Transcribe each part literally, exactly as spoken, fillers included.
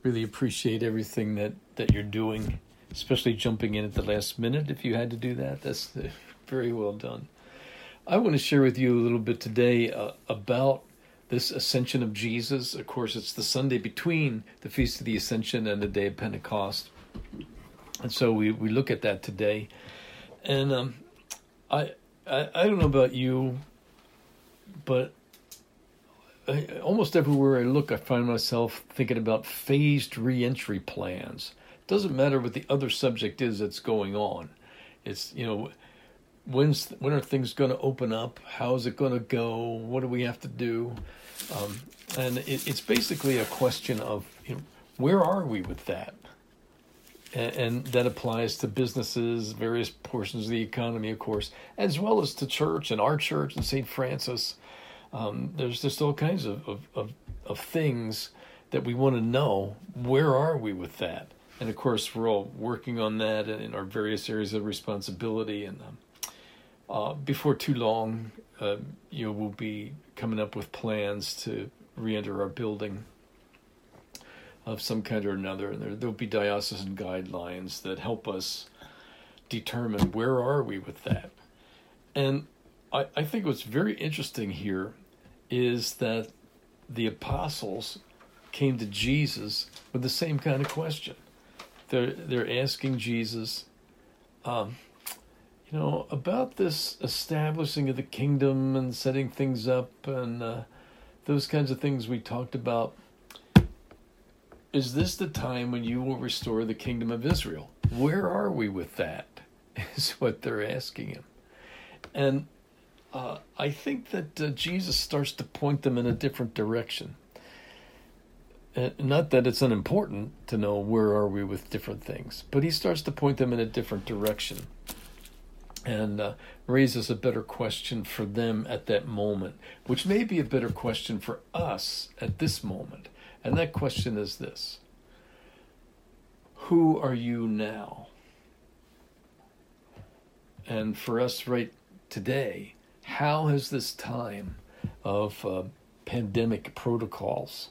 really appreciate everything that, that you're doing, especially jumping in at the last minute. If you had to do that, that's very well done. I want to share with you a little bit today uh, about this Ascension of Jesus. Of course, it's the Sunday between the Feast of the Ascension and the Day of Pentecost. And so we, we look at that today. And um, I, I I don't know about you, but I, almost everywhere I look, I find myself thinking about phased reentry plans. It doesn't matter what the other subject is that's going on. It's, you know, when's when are things going to open up? How is it going to go? What do we have to do? Um, and it, it's basically a question of, you know, where are we with that? And, and that applies to businesses, various portions of the economy, of course, as well as to church and our church and Saint Francis. Um, there's just all kinds of, of, of, of things that we want to know. Where are we with that? And of course, we're all working on that in our various areas of responsibility. And um, uh, before too long, uh, you know, we'll be coming up with plans to re-enter our building of some kind or another. And there, there'll be diocesan guidelines that help us determine where are we with that. And I, I think what's very interesting here is that the apostles came to Jesus with the same kind of question. They're they're asking Jesus, um, you know, about this establishing of the kingdom and setting things up and uh, those kinds of things we talked about. Is this the time when you will restore the kingdom of Israel? Where are we with that? Is what they're asking him. And Uh, I think that uh, Jesus starts to point them in a different direction. Uh, not that it's unimportant to know where are we with different things, but he starts to point them in a different direction and uh, raises a better question for them at that moment, which may be a better question for us at this moment. And that question is this: who are you now? And for us right today, how has this time of uh, pandemic protocols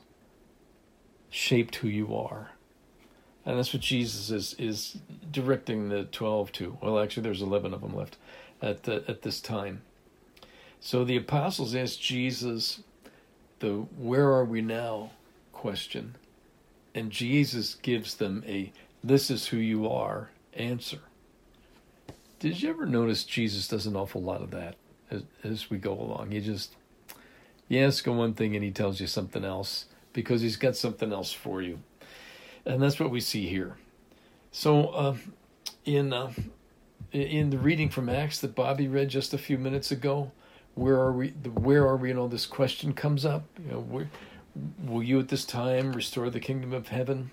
shaped who you are? And that's what Jesus is is directing the twelve to. Well, actually, there's eleven of them left at the, at this time. So the apostles asked Jesus the "where are we now?" question, and Jesus gives them a "this is who you are" answer. Did you ever notice Jesus does an awful lot of that? As, as we go along, you just you ask him one thing and he tells you something else because he's got something else for you, and that's what we see here. So, uh, in uh, in the reading from Acts that Bobby read just a few minutes ago, where are we? The, where are we? And all this question comes up. You know, where, will you at this time restore the kingdom of heaven?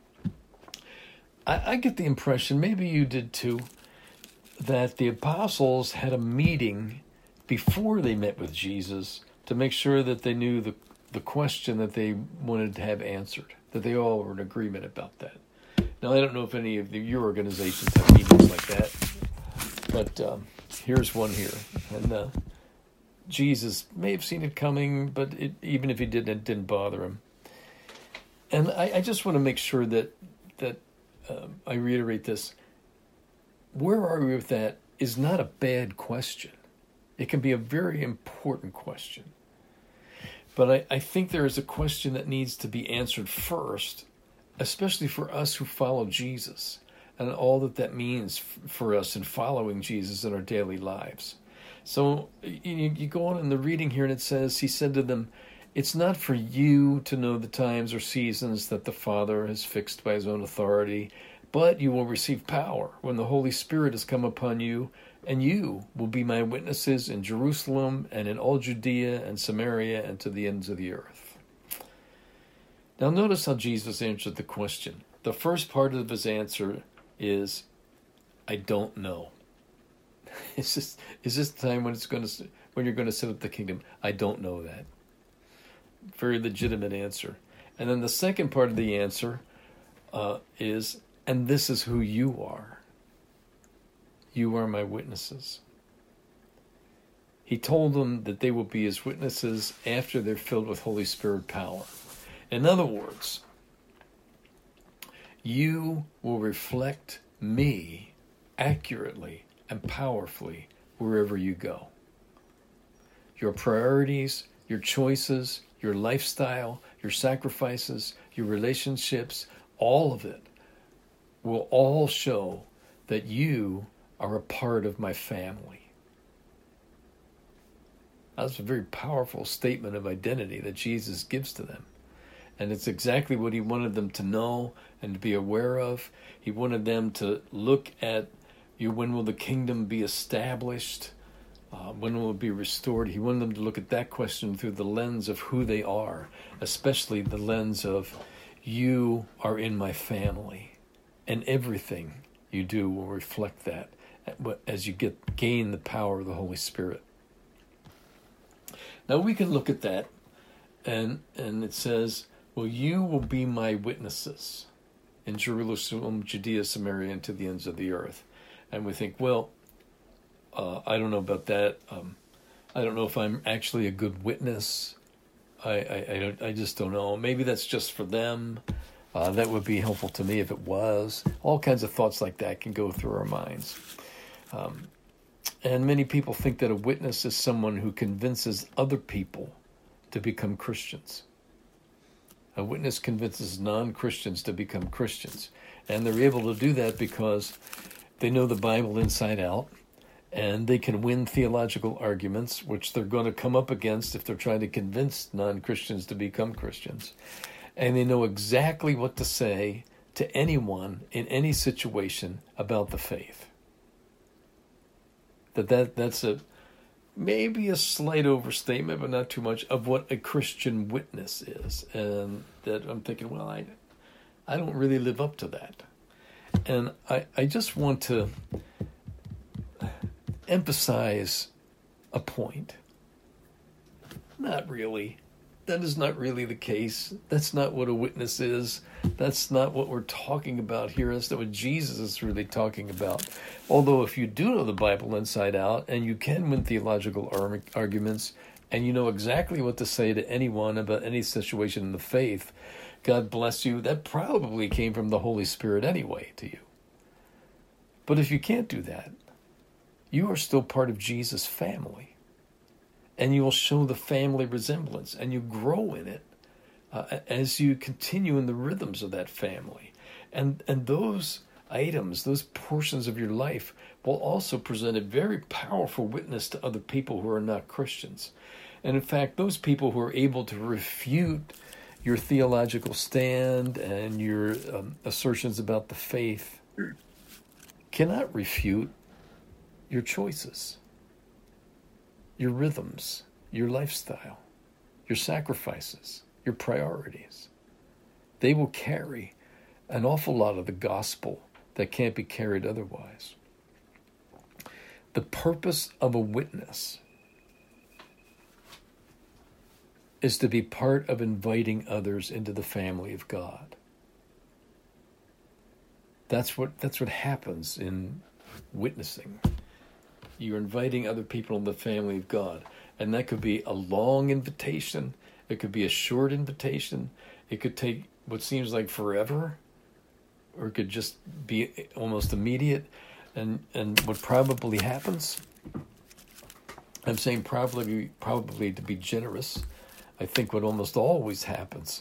I, I get the impression, maybe you did too, that the apostles had a meeting before they met with Jesus to make sure that they knew the, the question that they wanted to have answered, that they all were in agreement about that. Now, I don't know if any of the, your organizations have meetings like that, but um, here's one here. And uh, Jesus may have seen it coming, but it, even if he didn't, it didn't bother him. And I, I just want to make sure that, that uh, I reiterate this. Where are we with that is not a bad question. It can be a very important question. But I, I think there is a question that needs to be answered first, especially for us who follow Jesus and all that that means f- for us in following Jesus in our daily lives. So you, you go on in the reading here and it says, he said to them, "It's not for you to know the times or seasons that the Father has fixed by his own authority, but you will receive power when the Holy Spirit has come upon you, and you will be my witnesses in Jerusalem and in all Judea and Samaria and to the ends of the earth." Now notice how Jesus answered the question. The first part of his answer is, "I don't know." Is this, is this the time when it's going to when you're going to set up the kingdom? I don't know that. Very legitimate answer. And then the second part of the answer uh, is, "And this is who you are. You are my witnesses." He told them that they will be his witnesses after they're filled with Holy Spirit power. In other words, you will reflect me accurately and powerfully wherever you go. Your priorities, your choices, your lifestyle, your sacrifices, your relationships, all of it will all show that you are a part of my family. That's a very powerful statement of identity that Jesus gives to them. And it's exactly what he wanted them to know and to be aware of. He wanted them to look at, you, when will the kingdom be established? Uh, when will it be restored? He wanted them to look at that question through the lens of who they are, especially the lens of, you are in my family. And everything you do will reflect that as you get gain the power of the Holy Spirit. Now we can look at that, and and it says, well, you will be my witnesses in Jerusalem, Judea, Samaria, and to the ends of the earth. And we think, well, uh, I don't know about that. Um, I don't know if I'm actually a good witness. I I, I, don't, I just don't know. Maybe that's just for them. Uh, that would be helpful to me if it was. All kinds of thoughts like that can go through our minds. Um, and many people think that a witness is someone who convinces other people to become Christians. A witness convinces non-Christians to become Christians. And they're able to do that because they know the Bible inside out, and they can win theological arguments, which they're going to come up against if they're trying to convince non-Christians to become Christians. And they know exactly what to say to anyone in any situation about the faith. That, that that's a maybe a slight overstatement, but not too much, of what a Christian witness is. And that I'm thinking, well, I I don't really live up to that. And I, I just want to emphasize a point. Not really. That is not really the case. That's not what a witness is. That's not what we're talking about here. That's not what Jesus is really talking about. Although if you do know the Bible inside out, and you can win theological ar- arguments, and you know exactly what to say to anyone about any situation in the faith, God bless you, that probably came from the Holy Spirit anyway to you. But if you can't do that, you are still part of Jesus' family. And you will show the family resemblance, and you grow in it uh, as you continue in the rhythms of that family. And and those items, those portions of your life, will also present a very powerful witness to other people who are not Christians. And in fact, those people who are able to refute your theological stand and your um, assertions about the faith cannot refute your choices, your rhythms, your lifestyle, your sacrifices, your priorities. They will carry an awful lot of the gospel that can't be carried otherwise. The purpose of a witness is to be part of inviting others into the family of God. That's what that's what happens in witnessing. You're inviting other people in the family of God. And that could be a long invitation. It could be a short invitation. It could take what seems like forever. Or it could just be almost immediate. And and what probably happens, I'm saying probably probably to be generous, I think what almost always happens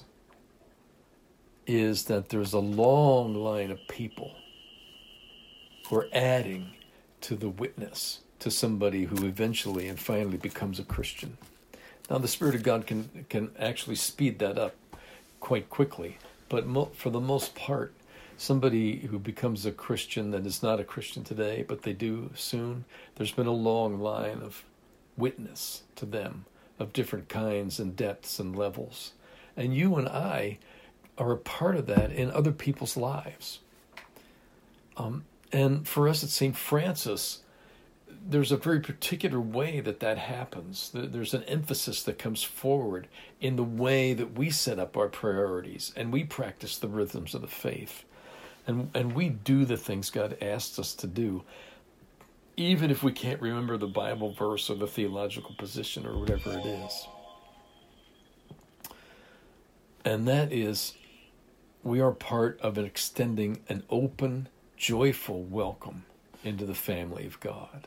is that there's a long line of people who are adding to the witness, to somebody who eventually and finally becomes a Christian. Now, the Spirit of God can can actually speed that up quite quickly, but mo- for the most part, somebody who becomes a Christian that is not a Christian today, but they do soon, there's been a long line of witness to them of different kinds and depths and levels. And you and I are a part of that in other people's lives. Um, and for us at Saint Francis, there's a very particular way that that happens. There's an emphasis that comes forward in the way that we set up our priorities and we practice the rhythms of the faith. And and we do the things God asks us to do, even if we can't remember the Bible verse or the theological position or whatever it is. And that is we are part of an extending an open, joyful welcome into the family of God.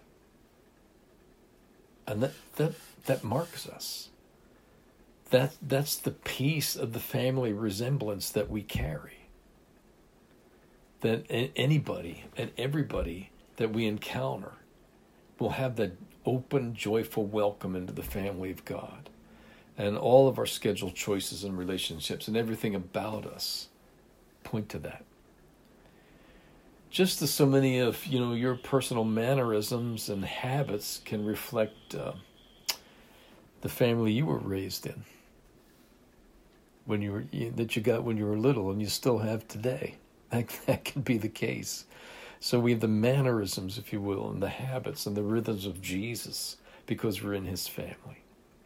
And that that, that marks us. That, that's the piece of the family resemblance that we carry. That anybody and everybody that we encounter will have that open, joyful welcome into the family of God. And all of our scheduled choices and relationships and everything about us point to that. Just as so many of, you know, your personal mannerisms and habits can reflect uh, the family you were raised in, when you were that you got when you were little, and you still have today. That that can be the case. So we have the mannerisms, if you will, and the habits and the rhythms of Jesus because we're in his family.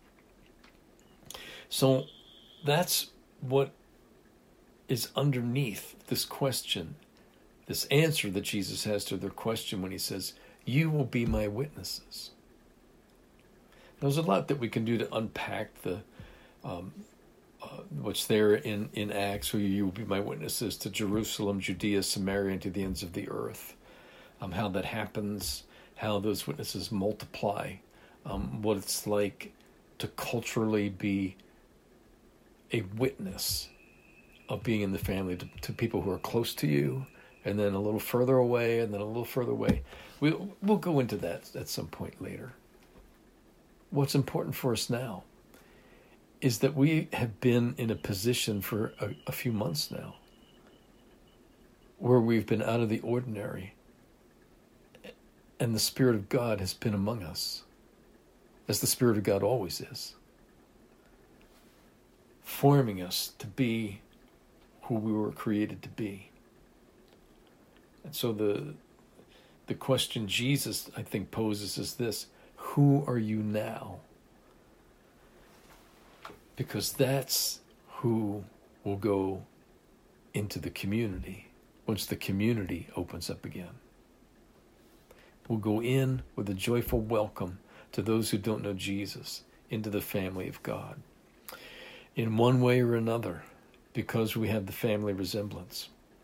So that's what is underneath this question, this answer that Jesus has to their question when he says, "You will be my witnesses." There's a lot that we can do to unpack the um, uh, what's there in, in Acts, where you will be my witnesses to Jerusalem, Judea, Samaria, and to the ends of the earth. Um, how that happens, how those witnesses multiply, um, what it's like to culturally be a witness of being in the family to, to people who are close to you, and then a little further away, and then a little further away. We, we'll go into that at some point later. What's important for us now is that we have been in a position for a, a few months now where we've been out of the ordinary, and the Spirit of God has been among us, as the Spirit of God always is, forming us to be who we were created to be. And so the the question Jesus, I think, poses is this: who are you now? Because that's who will go into the community once the community opens up again. We'll go in with a joyful welcome to those who don't know Jesus into the family of God, in one way or another, because we have the family resemblance.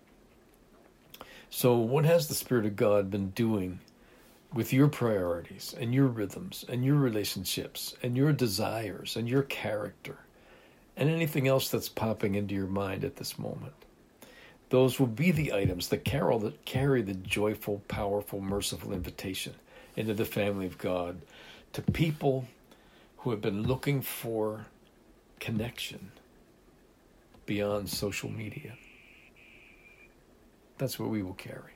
So what has the Spirit of God been doing with your priorities and your rhythms and your relationships and your desires and your character and anything else that's popping into your mind at this moment? Those will be the items that carol that carry the joyful, powerful, merciful invitation into the family of God to people who have been looking for connection beyond social media. That's what we will carry.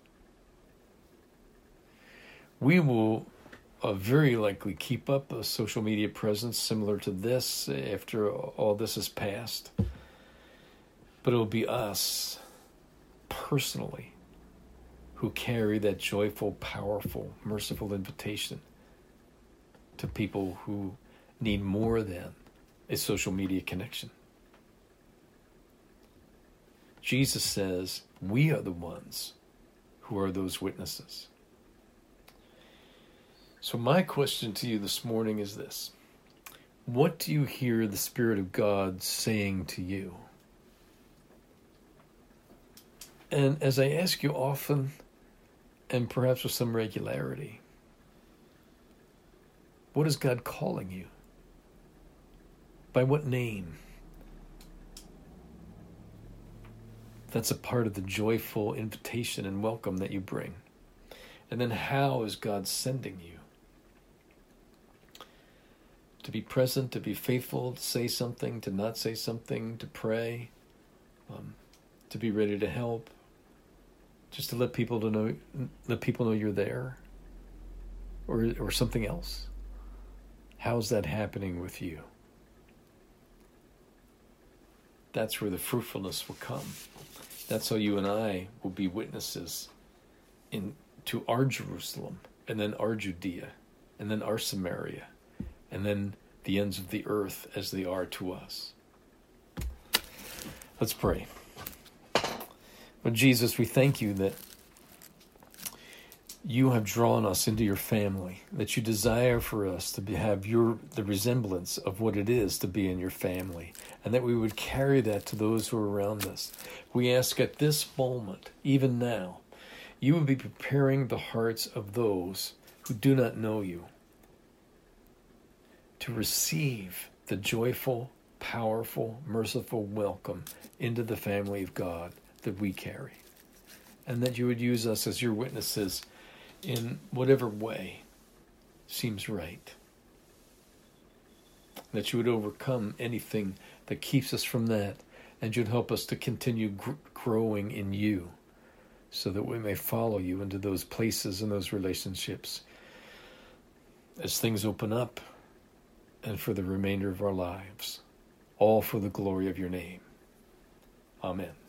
We will uh, very likely keep up a social media presence similar to this after all this is passed. But it will be us personally who carry that joyful, powerful, merciful invitation to people who need more than a social media connection. Jesus says we are the ones who are those witnesses. So my question to you this morning is this: what do you hear the Spirit of God saying to you? And as I ask you often, and perhaps with some regularity, what is God calling you? By what name? That's a part of the joyful invitation and welcome that you bring. And then how is God sending you? To be present, to be faithful, to say something, to not say something, to pray, um, to be ready to help, just to let people to know, let people know you're there, or or something else. How's that happening with you? That's where the fruitfulness will come. That's how you and I will be witnesses in to our Jerusalem, and then our Judea, and then our Samaria, and then the ends of the earth as they are to us. Let's pray. Lord Jesus, we thank you that you have drawn us into your family, that you desire for us to be, have your the resemblance of what it is to be in your family, and that we would carry that to those who are around us. We ask at this moment, even now, you would be preparing the hearts of those who do not know you to receive the joyful, powerful, merciful welcome into the family of God that we carry. And that you would use us as your witnesses in whatever way seems right. That you would overcome anything that keeps us from that, and you'd help us to continue gr- growing in you, so that we may follow you into those places and those relationships as things open up, and for the remainder of our lives, all for the glory of your name. Amen.